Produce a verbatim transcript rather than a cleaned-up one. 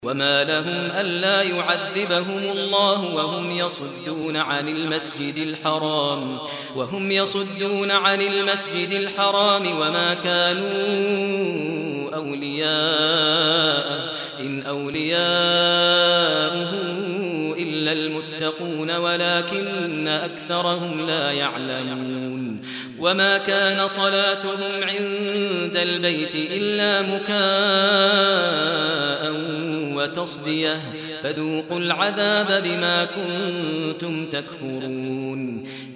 وما لهم ألا يعذبهم الله وهم يصدون عن المسجد الحرام وهم يصدون عن المسجد الحرام وما كانوا أولياءه إن أولياؤه إلا المتقون ولكن أكثرهم لا يعلمون وما كان صلاتهم عند البيت إلا مكاء وتصدية فذوقوا العذاب بما كنتم تكفرون